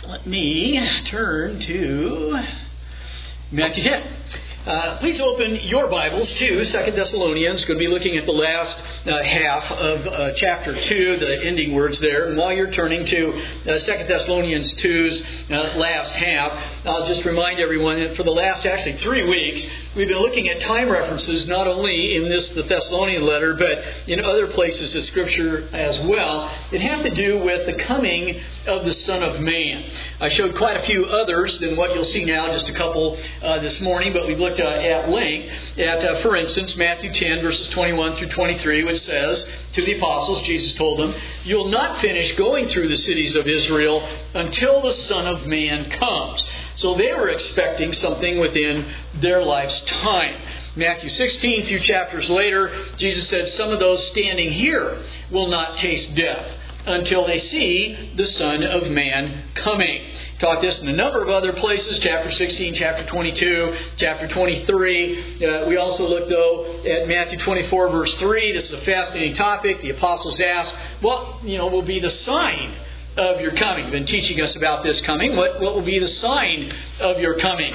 Let me turn to Matthew 10. Please open your Bibles to 2 Thessalonians. Going to be looking at the last half of chapter 2, the ending words there. And while you're turning to 2 Thessalonians 2's last half, I'll just remind everyone that for the last actually 3 weeks, we've been looking at time references not only in the Thessalonian letter, but in other places of Scripture as well. It had to do with the coming of the Son of Man. I showed quite a few others than what you'll see now, just a couple this morning, but we've looked at length at, for instance, Matthew 10, verses 21 through 23, which says, to the apostles, Jesus told them, "You'll not finish going through the cities of Israel until the Son of Man comes." So they were expecting something within their life's time. Matthew 16, a few chapters later, Jesus said, "Some of those standing here will not taste death until they see the Son of Man coming." Taught this in a number of other places, chapter 16, chapter 22, chapter 23. We also looked, though, at Matthew 24, verse 3. This is a fascinating topic. The apostles asked, what will be the sign of your coming? You've been teaching us about this coming. What will be the sign of your coming?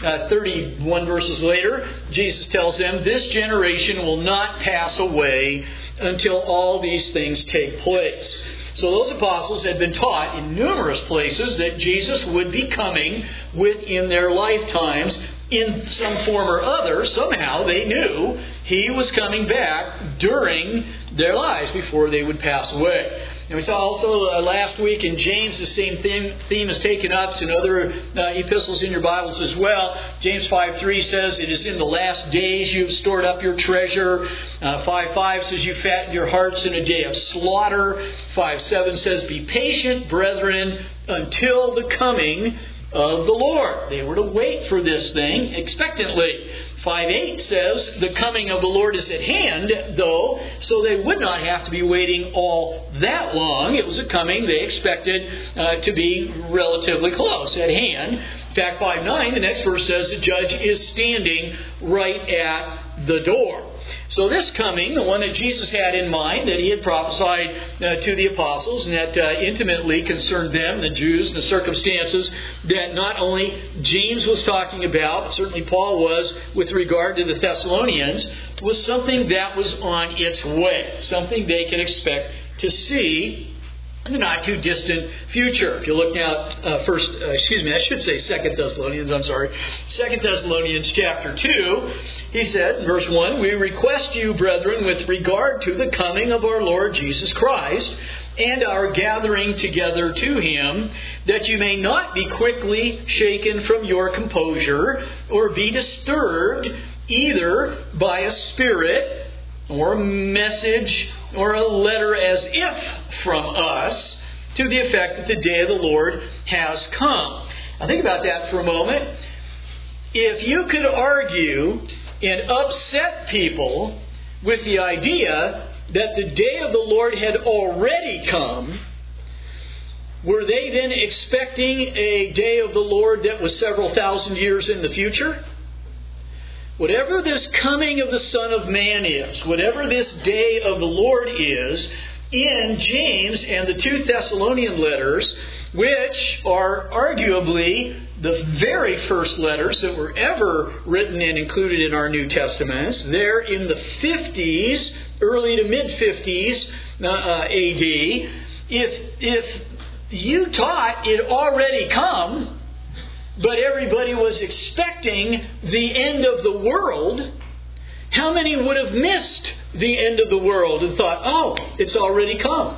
31 verses later, Jesus tells them, "This generation will not pass away until all these things take place." So those apostles had been taught in numerous places that Jesus would be coming within their lifetimes in some form or other. Somehow they knew He was coming back during their lives before they would pass away. And we saw also last week in James the same theme is taken up. It's in other epistles in your Bibles as well. James 5:3 says, "It is in the last days you have stored up your treasure." 5:5 says, "You fatten your hearts in a day of slaughter." 5:7 says, "Be patient, brethren, until the coming of the Lord." They were to wait for this thing expectantly. 5:8 says, "The coming of the Lord is at hand, though," so they would not have to be waiting all that long. It was a coming they expected to be relatively close, at hand. In fact, 5:9, the next verse says, "The judge is standing right at the door." So this coming, the one that Jesus had in mind, that He had prophesied to the apostles, and that intimately concerned them, the Jews, and the circumstances that not only James was talking about, but certainly Paul was with regard to the Thessalonians, was something that was on its way, something they could expect to see in the not too distant future. If you look now at 2 Thessalonians, 2 Thessalonians chapter 2, he said, in verse 1, "We request you, brethren, with regard to the coming of our Lord Jesus Christ, and our gathering together to Him, that you may not be quickly shaken from your composure, or be disturbed either by a spirit, or a message, or a letter as if from us, to the effect that the day of the Lord has come." Now think about that for a moment. If you could argue and upset people with the idea that the day of the Lord had already come, were they then expecting a day of the Lord that was several thousand years in the future? Whatever this coming of the Son of Man is, whatever this day of the Lord is, in James and the 2 Thessalonian letters, which are arguably the very first letters that were ever written and included in our New Testaments, they're in the 50s, early to mid-50s AD. If you taught it already come, but everybody was expecting the end of the world, how many would have missed the end of the world and thought, "Oh, it's already come"?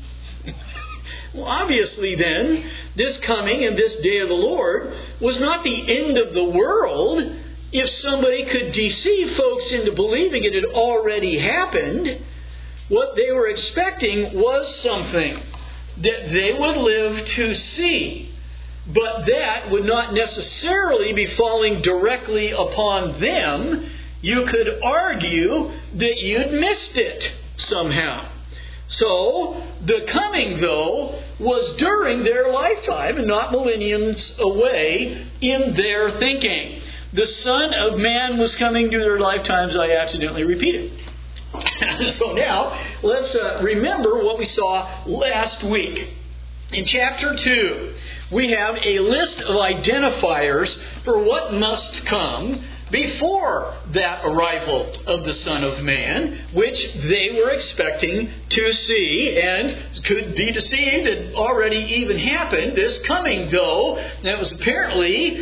Well, obviously then, this coming and this day of the Lord was not the end of the world. If somebody could deceive folks into believing it had already happened, what they were expecting was something that they would live to see. But that would not necessarily be falling directly upon them. You could argue that you'd missed it somehow. So, the coming, though, was during their lifetime and not millenniums away in their thinking. The Son of Man was coming during their lifetimes, I accidentally repeated. So now, let's remember what we saw last week. In chapter 2, we have a list of identifiers for what must come before that arrival of the Son of Man, which they were expecting to see and could be deceived. It already even happened. This coming, though, that was apparently,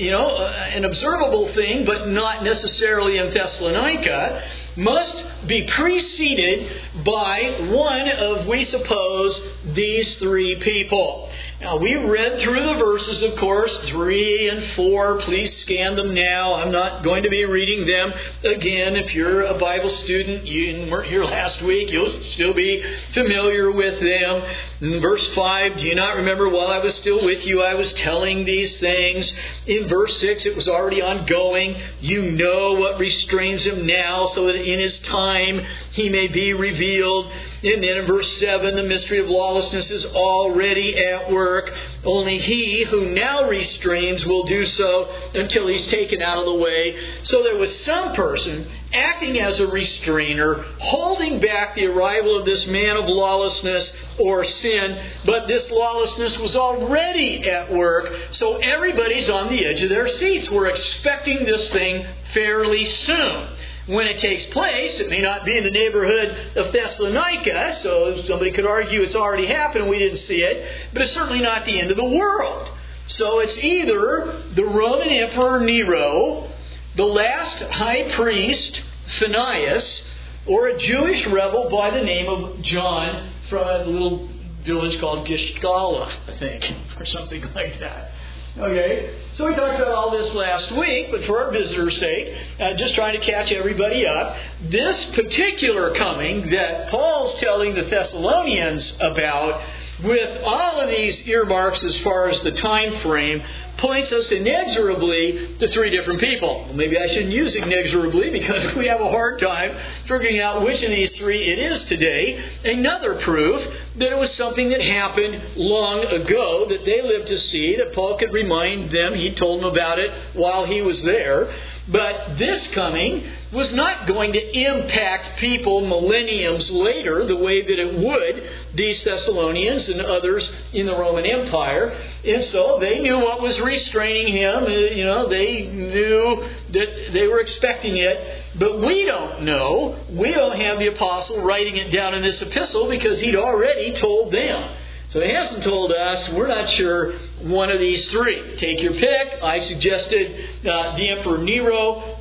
an observable thing, but not necessarily in Thessalonica, must be preceded by one of, we suppose, these three people. Now, we read through the verses, of course, 3 and 4. Please scan them now. I'm not going to be reading them again. If you're a Bible student, you weren't here last week, you'll still be familiar with them. In verse 5, do you not remember while I was still with you, I was telling these things? In verse 6, it was already ongoing. You know what restrains him now, so that in his time he may be revealed. And then in verse 7, the mystery of lawlessness is already at work. Only he who now restrains will do so until he's taken out of the way. So there was some person acting as a restrainer, holding back the arrival of this man of lawlessness or sin, but this lawlessness was already at work, so everybody's on the edge of their seats. We're expecting this thing fairly soon. When it takes place, it may not be in the neighborhood of Thessalonica, so somebody could argue it's already happened and we didn't see it, but it's certainly not the end of the world. So it's either the Roman Emperor Nero, the last high priest, Phineas, or a Jewish rebel by the name of John from a little village called Gishgala, I think, or something like that. Okay, so we talked about all this last week, but for our visitors' sake, just trying to catch everybody up, this particular coming that Paul's telling the Thessalonians about, with all of these earmarks as far as the time frame, points us inexorably to three different people. Well, maybe I shouldn't use inexorably because we have a hard time figuring out which of these three it is today. Another proof that it was something that happened long ago that they lived to see, that Paul could remind them. He told them about it while he was there. But this coming was not going to impact people millenniums later the way that it would these Thessalonians and others in the Roman Empire. And so they knew what was restraining him. They knew that they were expecting it. But we don't know. We don't have the apostle writing it down in this epistle because he'd already told them. So he hasn't told us. We're not sure one of these three. Take your pick. I suggested the Emperor Nero.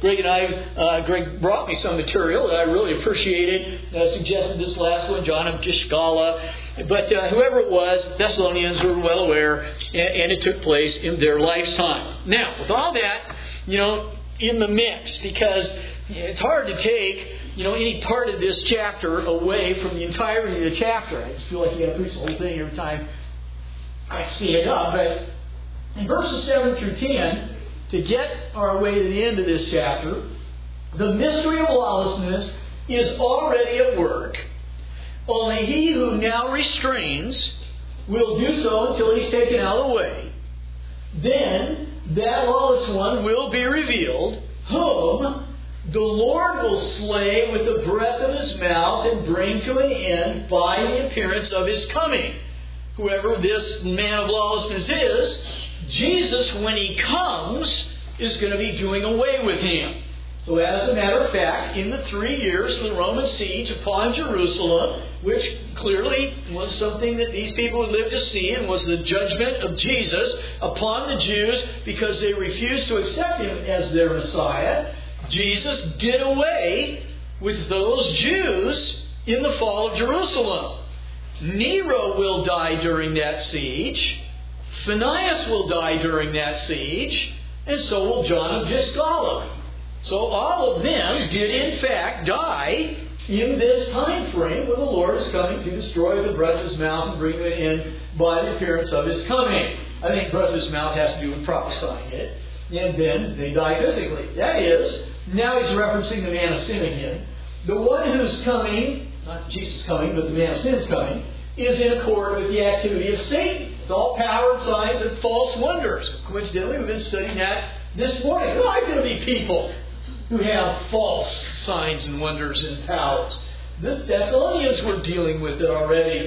Greg brought me some material that I really appreciated. I suggested this last one, John of Gishgala. But whoever it was, Thessalonians were well aware, and it took place in their lifetime. Now, with all that, in the mix, because it's hard to take any part of this chapter away from the entirety of the chapter. I just feel like you got to preach the whole thing every time I see it up. But in verses 7 through 10, to get our way to the end of this chapter, the mystery of lawlessness is already at work. Only he who now restrains will do so until he's taken out of the way. Then that lawless one will be revealed, whom the Lord will slay with the breath of his mouth and bring to an end by the appearance of his coming. Whoever this man of lawlessness is, Jesus, when he comes, is going to be doing away with him. So as a matter of fact, in the 3 years of the Roman siege upon Jerusalem, which clearly was something that these people had lived to see and was the judgment of Jesus upon the Jews because they refused to accept him as their Messiah, Jesus did away with those Jews in the fall of Jerusalem. Nero will die during that siege. Phineas will die during that siege. And so will John of Gishgala. So all of them did in fact die in this time frame when the Lord is coming to destroy the breath of his mouth and bring it in by the appearance of his coming. I think breath of his mouth has to do with prophesying it. And then they die physically. That is, now he's referencing the man of sin again. The one who's coming, not Jesus coming, but the man of sin's coming, is in accord with the activity of Satan. With all power and signs and false wonders. Coincidentally, we've been studying that this morning. There are going to be people who have false signs and wonders and powers. The Thessalonians were dealing with it already.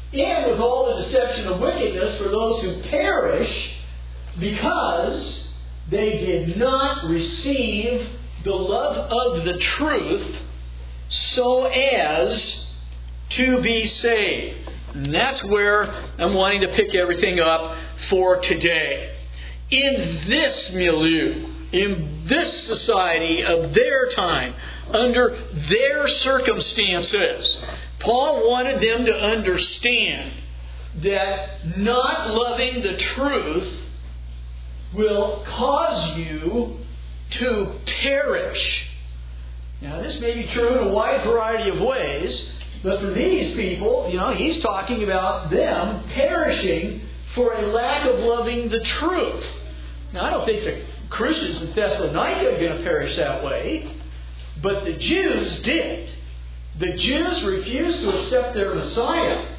and with all the deception of wickedness for those who perish, because they did not receive the love of the truth so as to be saved. And that's where I'm wanting to pick everything up for today. In this milieu, in this society of their time, under their circumstances, Paul wanted them to understand that not loving the truth will cause you to perish. Now, this may be true in a wide variety of ways, but for these people, he's talking about them perishing for a lack of loving the truth. Now, I don't think the Christians in Thessalonica are going to perish that way, but the Jews did. The Jews refused to accept their Messiah.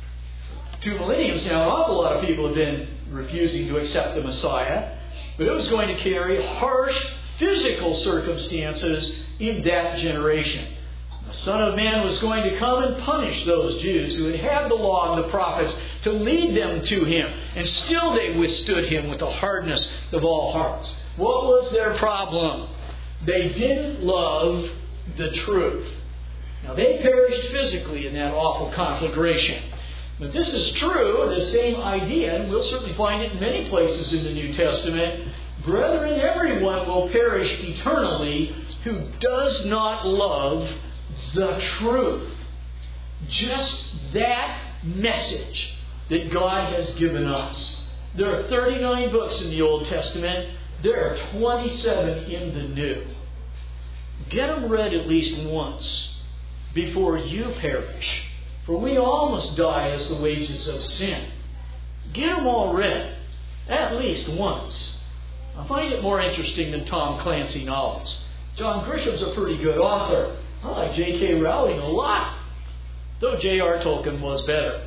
2 millenniums now, an awful lot of people have been refusing to accept the Messiah, but it was going to carry harsh physical circumstances in that generation. The Son of Man was going to come and punish those Jews who had the law and the prophets to lead them to Him. And still they withstood Him with the hardness of all hearts. What was their problem? They didn't love the truth. Now they perished physically in that awful conflagration. But this is true, the same idea, and we'll certainly find it in many places in the New Testament. Brethren, everyone will perish eternally who does not love the truth. Just that message that God has given us. There are 39 books in the Old Testament. There are 27 in the New. Get them read at least once before you perish. For we all must die as the wages of sin. Get them all read at least once. I find it more interesting than Tom Clancy novels. John Grisham's a pretty good author. I like J.K. Rowling a lot, though J.R. Tolkien was better.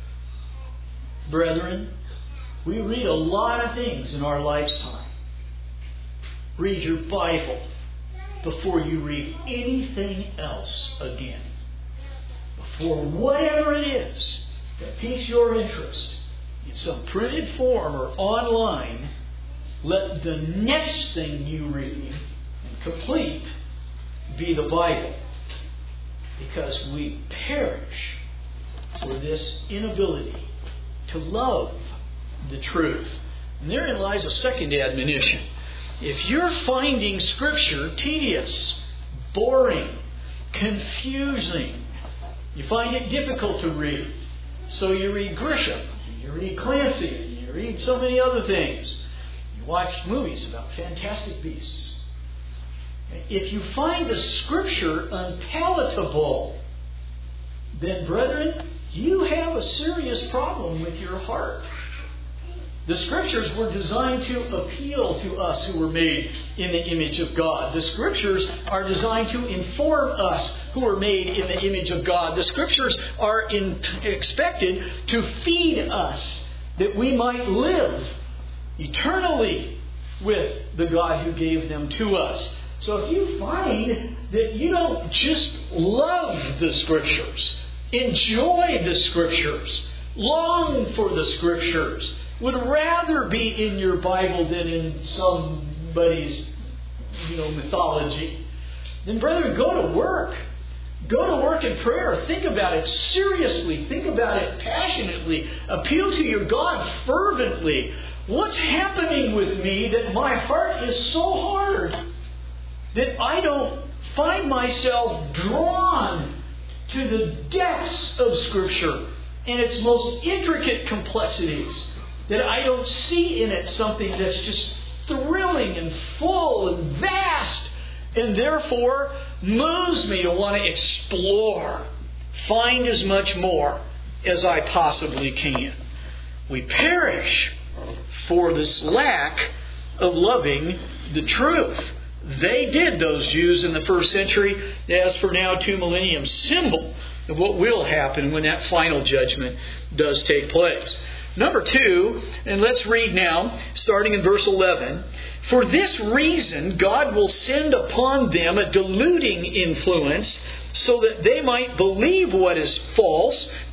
Brethren, we read a lot of things in our lifetime. Read your Bible before you read anything else again. Before whatever it is that piques your interest, in some printed form or online, let the next thing you read and complete be the Bible. Because we perish for this inability to love the truth. And therein lies a second admonition. If you're finding Scripture tedious, boring, confusing, you find it difficult to read, so you read Grisham, you read Clancy, you read so many other things. You watch movies about fantastic beasts. If you find the Scripture unpalatable, then, brethren, you have a serious problem with your heart. The Scriptures were designed to appeal to us who were made in the image of God. The Scriptures are designed to inform us who are made in the image of God. The Scriptures are expected to feed us that we might live eternally with the God who gave them to us. So if you find that you don't just love the Scriptures, enjoy the Scriptures, long for the Scriptures, would rather be in your Bible than in somebody's, mythology, then, brethren, go to work. Go to work in prayer. Think about it seriously. Think about it passionately. Appeal to your God fervently. What's happening with me that my heart is so hard that I don't find myself drawn to the depths of Scripture and its most intricate complexities? That I don't see in it something that's just thrilling and full and vast, and therefore moves me to want to explore, find as much more as I possibly can. We perish for this lack of loving the truth. They did, those Jews in the first century, as for now 2 millennium, symbol of what will happen when that final judgment does take place. Number 2, and let's read now, starting in verse 11. For this reason, God will send upon them a deluding influence, so that they might believe what is false,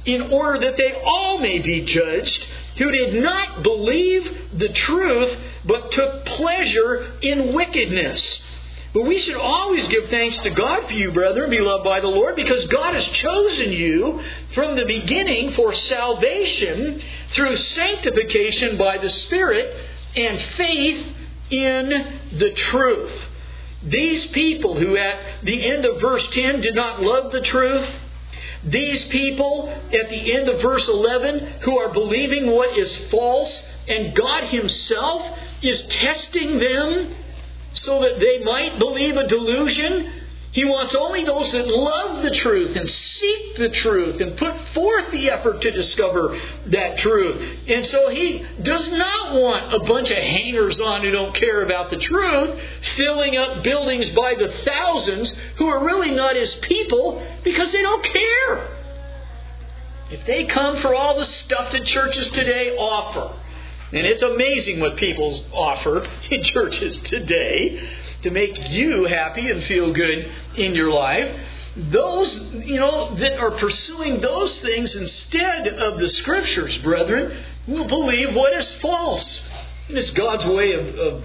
in order that they all may be judged, who did not believe the truth, but took pleasure in wickedness. But we should always give thanks to God for you, brethren, beloved by the Lord, because God has chosen you from the beginning for salvation through sanctification by the Spirit and faith in the truth. These people who at the end of verse 10 did not love the truth, these people at the end of verse 11 who are believing what is false, and God Himself is testing them so that they might believe a delusion. He wants only those that love the truth and seek the truth and put forth the effort to discover that truth. And so He does not want a bunch of hangers-on who don't care about the truth filling up buildings by the thousands who are really not His people because they don't care. If they come for all the stuff that churches today offer, and it's amazing what people offer in churches today to make you happy and feel good in your life. Those, that are pursuing those things instead of the Scriptures, brethren, will believe what is false. And it's God's way of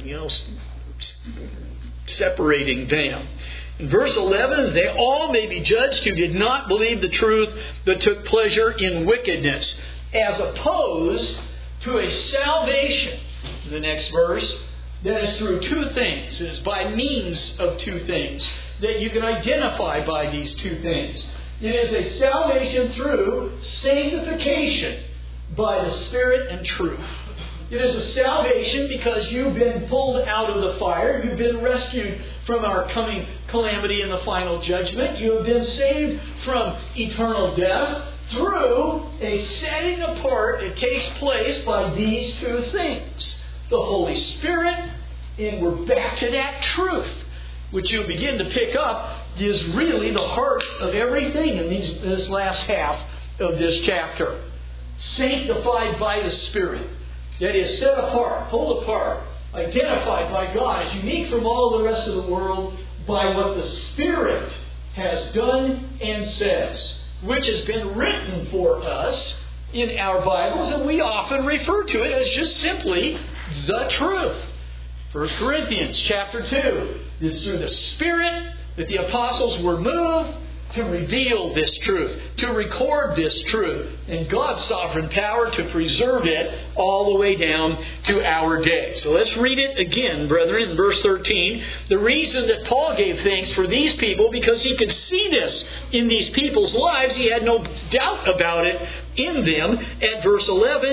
separating them. In verse 11, they all may be judged who did not believe the truth, but took pleasure in wickedness, as opposed to a salvation, the next verse, that is through two things. It is by means of two things that you can identify by these two things. It is a salvation through sanctification by the Spirit and truth. It is a salvation because you've been pulled out of the fire. You've been rescued from our coming calamity and the final judgment. You have been saved from eternal death through a setting apart that takes place by these two things. The Holy Spirit, and we're back to that truth, which you'll begin to pick up is really the heart of everything in this last half of this chapter. Sanctified by the Spirit. That is, set apart, pulled apart, identified by God as unique from all the rest of the world by what the Spirit has done and says, which has been written for us in our Bibles, and we often refer to it as just simply the truth. 1 Corinthians chapter 2. It's through the Spirit that the apostles were moved to reveal this truth, to record this truth, and God's sovereign power to preserve it all the way down to our day. So let's read it again, brethren, in verse 13. The reason that Paul gave thanks for these people, because he could see this in these people's lives. He had no doubt about it in them. At verse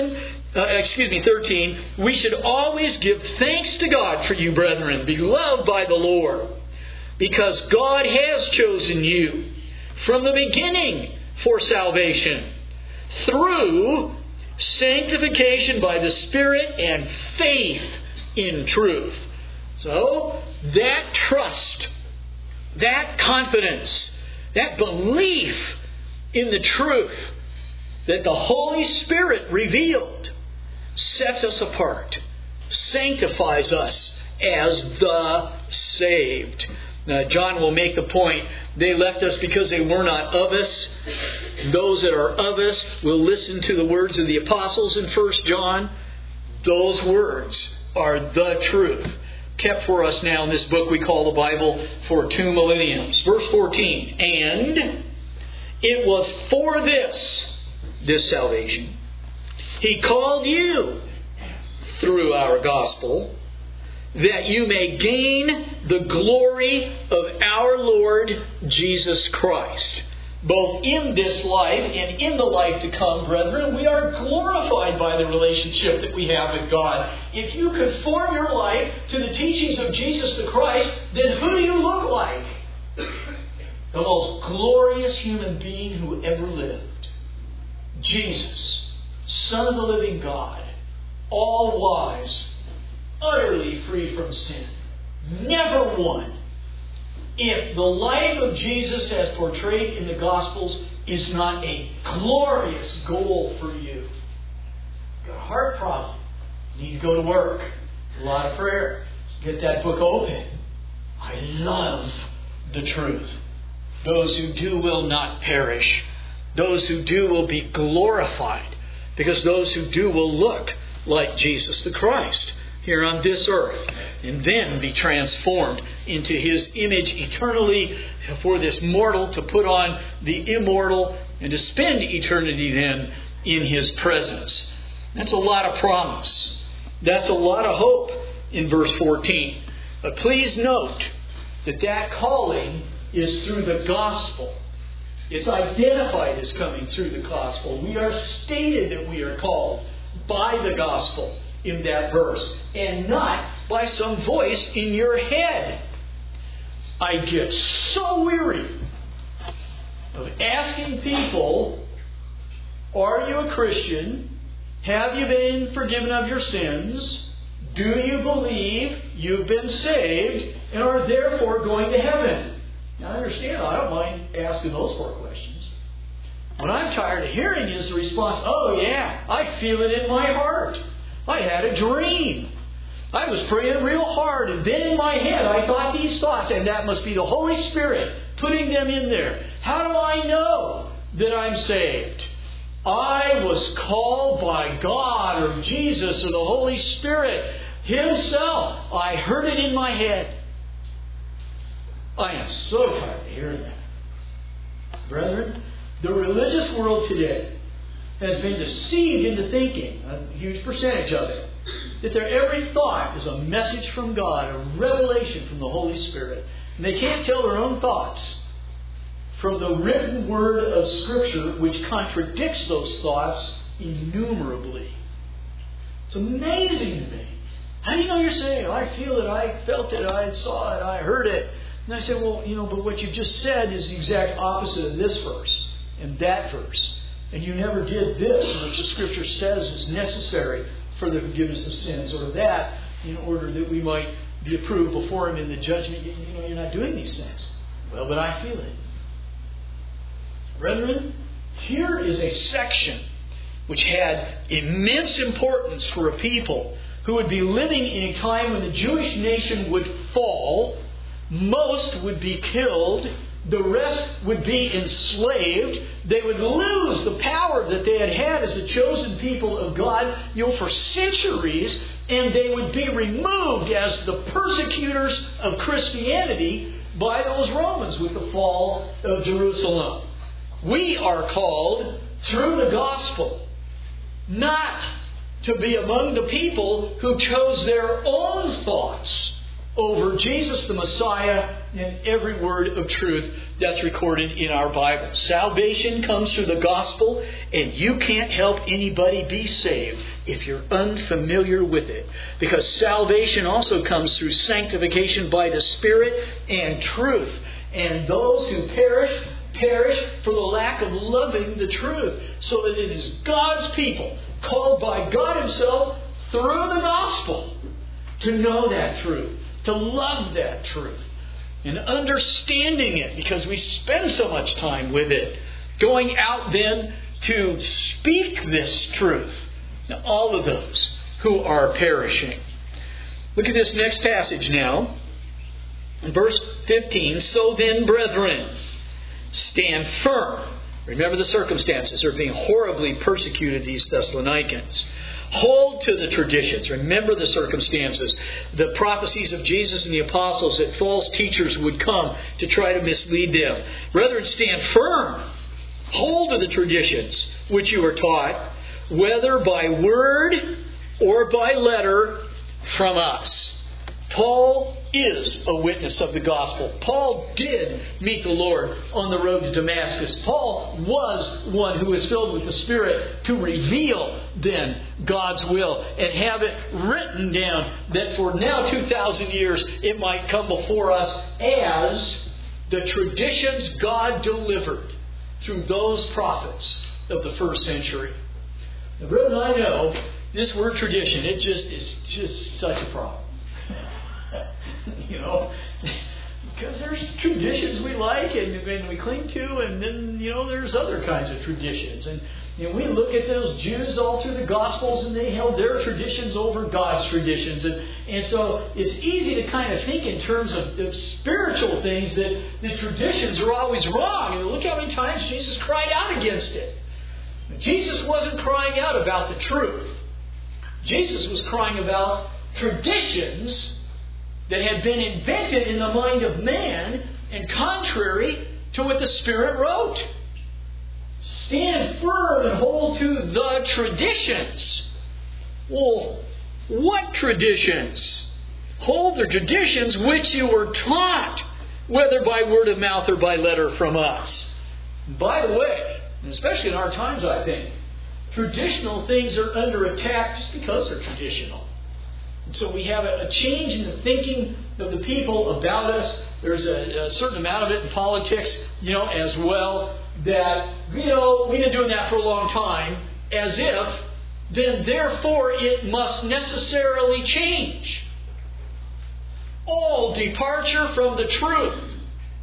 13, we should always give thanks to God for you, brethren, beloved by the Lord, because God has chosen you from the beginning for salvation through sanctification by the Spirit and faith in truth. So, that trust, that confidence, that belief in the truth that the Holy Spirit revealed sets us apart, sanctifies us as the saved. Now, John will make the point, they left us because they were not of us. Those that are of us will listen to the words of the apostles in 1 John. Those words are the truth, kept for us now in this book we call the Bible for 2 millenniums. Verse 14, and it was for this salvation, He called you through our gospel, that you may gain the glory of our Lord Jesus Christ. Both in this life and in the life to come, brethren, we are glorified by the relationship that we have with God. If you conform your life to the teachings of Jesus the Christ, then who do you look like? The most glorious human being who ever lived. Jesus, Son of the living God, all wise, utterly free from sin, never one. If the life of Jesus as portrayed in the Gospels is not a glorious goal for you, you've got a heart problem, you need to go to work, a lot of prayer, get that book open. I love the truth. Those who do will not perish, Those who do will be glorified, because those who do will look like Jesus the Christ here on this earth, and then be transformed into His image eternally, for this mortal to put on the immortal and to spend eternity then in His presence. That's a lot of promise. That's a lot of hope in verse 14. But please note that calling is through the gospel. It's identified as coming through the gospel. We are stated that we are called by the gospel in that verse, and not by some voice in your head. I get so weary of asking people, are you a Christian? Have you been forgiven of your sins? Do you believe you've been saved and are therefore going to heaven? Now understand, I don't mind asking those 4 questions. What I'm tired of hearing is the response, oh yeah, I feel it in my heart. I had a dream. I was praying real hard, and then in my head I thought these thoughts, and that must be the Holy Spirit putting them in there. How do I know that I'm saved? I was called by God or Jesus or the Holy Spirit Himself. I heard it in my head. I am so tired of hearing that. Brethren, the religious world today has been deceived into thinking, a huge percentage of it, that their every thought is a message from God, a revelation from the Holy Spirit. And they can't tell their own thoughts from the written word of Scripture, which contradicts those thoughts innumerably. It's amazing to me. How do you know you're saved? I feel it, I felt it, I saw it, I heard it. And I said, well, but what you just said is the exact opposite of this verse and that verse. And you never did this, which the Scripture says is necessary for the forgiveness of sins, or that, in order that we might be approved before Him in the judgment. You're not doing these things. Well, but I feel it. Brethren, here is a section which had immense importance for a people who would be living in a time when the Jewish nation would fall, most would be killed, the rest would be enslaved. They would lose the power that they had had as the chosen people of God, for centuries, and they would be removed as the persecutors of Christianity by those Romans with the fall of Jerusalem. We are called through the gospel not to be among the people who chose their own thoughts over Jesus the Messiah and every word of truth that's recorded in our Bible. Salvation comes through the gospel, and you can't help anybody be saved if you're unfamiliar with it. Because salvation also comes through sanctification by the Spirit and truth. And those who perish for the lack of loving the truth. So that it is God's people, called by God Himself through the gospel, to know that truth, to love that truth, and understanding it, because we spend so much time with it, going out then to speak this truth to all of those who are perishing. Look at this next passage now. In verse 15, so then, brethren, stand firm. Remember the circumstances. They're being horribly persecuted, these Thessalonians. Hold to the traditions. Remember the circumstances. The prophecies of Jesus and the apostles that false teachers would come to try to mislead them. Brethren, stand firm. Hold to the traditions which you were taught, whether by word or by letter from us. Paul is a witness of the gospel. Paul did meet the Lord on the road to Damascus. Paul was one who was filled with the Spirit to reveal then God's will and have it written down that for now 2,000 years it might come before us as the traditions God delivered through those prophets of the first century. Now, brethren, I know this word tradition, it's just such a problem. Because there's traditions we like and we cling to, and then, there's other kinds of traditions. And we look at those Jews all through the Gospels, and they held their traditions over God's traditions. And so it's easy to kind of think in terms of spiritual things that the traditions are always wrong. And look how many times Jesus cried out against it. Jesus wasn't crying out about the truth. Jesus was crying about traditions that had been invented in the mind of man and contrary to what the Spirit wrote. Stand firm and hold to the traditions. Well, what traditions? Hold the traditions which you were taught, whether by word of mouth or by letter from us. By the way, especially in our times, I think, traditional things are under attack just because they're traditional. And so we have a change in the thinking of the people about us. There's a certain amount of it in politics, as well, that, we've been doing that for a long time, as if, then therefore it must necessarily change. All departure from the truth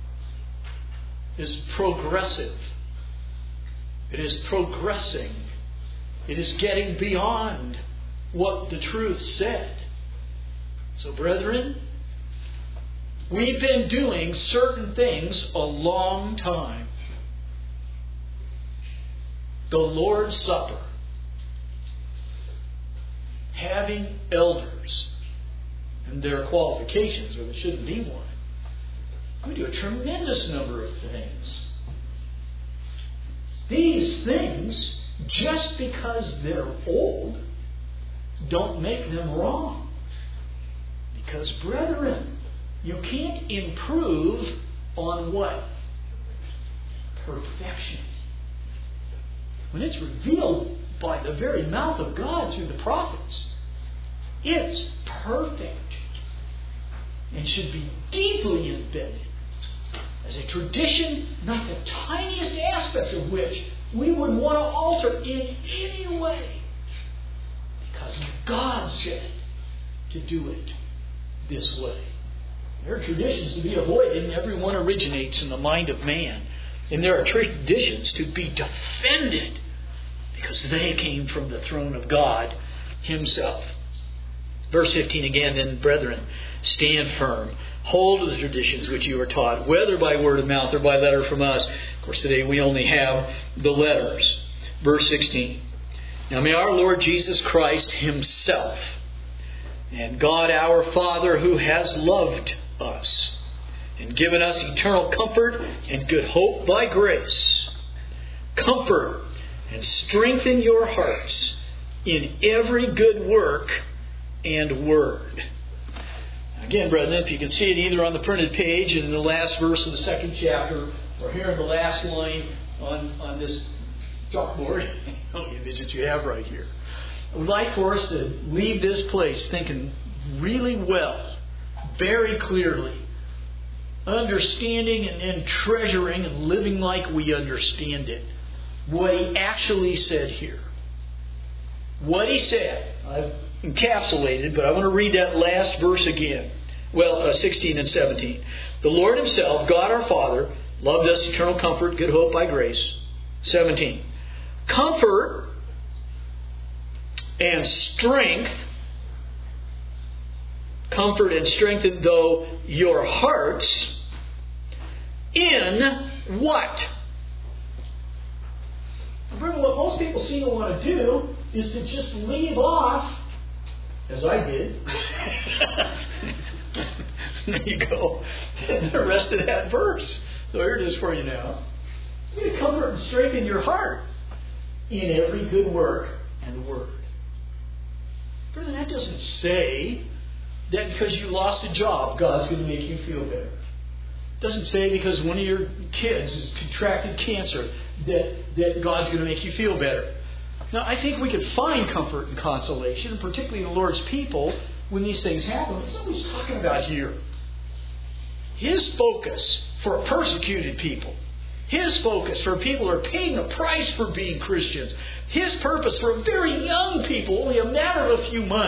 is progressive. It is progressing. It is getting beyond what the truth said. So, brethren, we've been doing certain things a long time. The Lord's Supper, having elders and their qualifications, or there shouldn't be one. We do a tremendous number of things. These things, just because they're old, don't make them wrong. Because, brethren, you can't improve on what? Perfection. When it's revealed by the very mouth of God through the prophets, it's perfect and should be deeply embedded as a tradition, not the tiniest aspect of which we would want to alter in any way, because God said to do it this way. There are traditions to be avoided, and every one originates in the mind of man. And there are traditions to be defended because they came from the throne of God Himself. Verse 15 again, then, brethren, stand firm. Hold to the traditions which you were taught, whether by word of mouth or by letter from us. Of course, today we only have the letters. Verse 16. Now may our Lord Jesus Christ Himself and God our Father, who has loved us and given us eternal comfort and good hope by grace, comfort and strengthen your hearts in every good work and word. Again, brethren, if you can see it either on the printed page and in the last verse of the second chapter, or here in the last line on this chalkboard, image that you have right here. I would like for us to leave this place thinking really well, very clearly, understanding and treasuring and living like we understand it. What He actually said here. What He said, I've encapsulated, but I want to read that last verse again. 16 and 17. The Lord Himself, God our Father, loved us eternal comfort, good hope by grace. 17. Comfort and strength, comfort and strengthen though your hearts in what? Remember, what most people seem to want to do is to just leave off, as I did. There you go. The rest of that verse. So here it is for you now. You need to comfort and strengthen your heart in every good work and word. Brother, that doesn't say that because you lost a job, God's going to make you feel better. It doesn't say because one of your kids has contracted cancer that God's going to make you feel better. Now, I think we could find comfort and consolation, and particularly the Lord's people, when these things happen. That's not what He's talking about here. His focus for persecuted people, His focus for people who are paying the price for being Christians, His purpose for very young people, only a matter of a few months,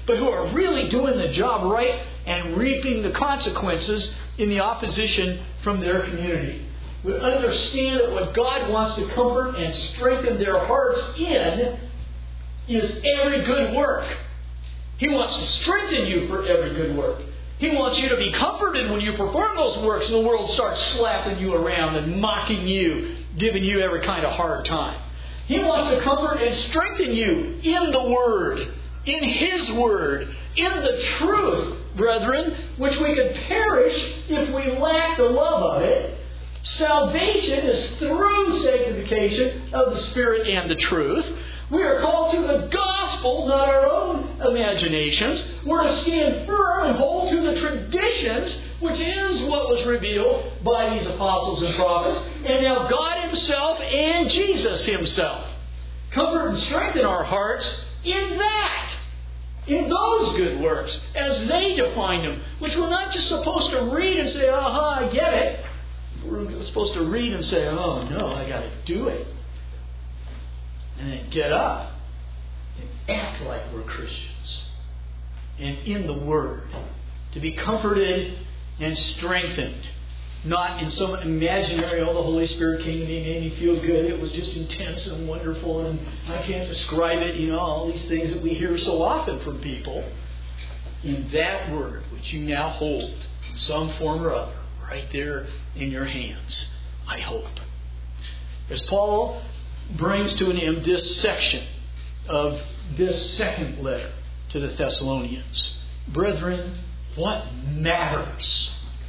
but who are really doing the job right and reaping the consequences in the opposition from their community. We understand that what God wants to comfort and strengthen their hearts in is every good work. He wants to strengthen you for every good work. He wants you to be comforted when you perform those works and the world starts slapping you around and mocking you, giving you every kind of hard time. He wants to comfort and strengthen you in the Word, in His Word, in the truth, brethren, which we could perish if we lack the love of it. Salvation is through sanctification of the Spirit and the truth. We are called to the gospel, not our own imaginations. We're to stand firm and hold to the traditions, which is what was revealed by these apostles and prophets, and now God Himself and Jesus Himself. Comfort and strengthen our hearts in that, in those good works, as they define them, which we're not just supposed to read and say, aha, I get it. We're supposed to read and say, oh no, I got to do it. And then get up and act like we're Christians. And in the Word. To be comforted and strengthened. Not in some imaginary, oh, the Holy Spirit came to me and made me feel good. It was just intense and wonderful and I can't describe it. You know, all these things that we hear so often from people. In that Word, which you now hold in some form or other, right there in your hands, I hope. As Paul brings to an end this section of this second letter to the Thessalonians. Brethren, what matters?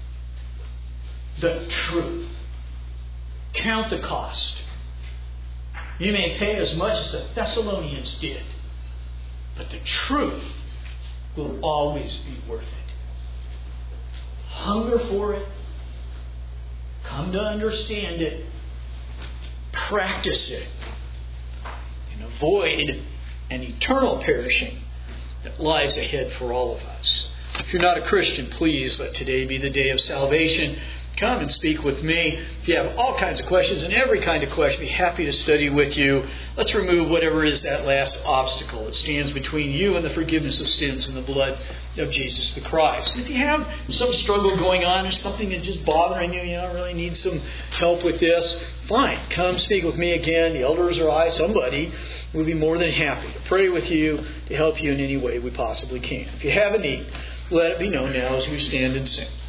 The truth. Count the cost. You may pay as much as the Thessalonians did, but the truth will always be worth it. Hunger for it. Come to understand it. Practice it. And avoid an eternal perishing that lies ahead for all of us. If you're not a Christian, please let today be the day of salvation. Come and speak with me. If you have all kinds of questions and every kind of question, I'd be happy to study with you. Let's remove whatever is that last obstacle that stands between you and the forgiveness of sins in the blood of Jesus the Christ. And if you have some struggle going on or something that's just bothering you, really need some help with this, fine. Come speak with me again. The elders or I, somebody, will be more than happy to pray with you, to help you in any way we possibly can. If you have a need, let it be known now as we stand and sing.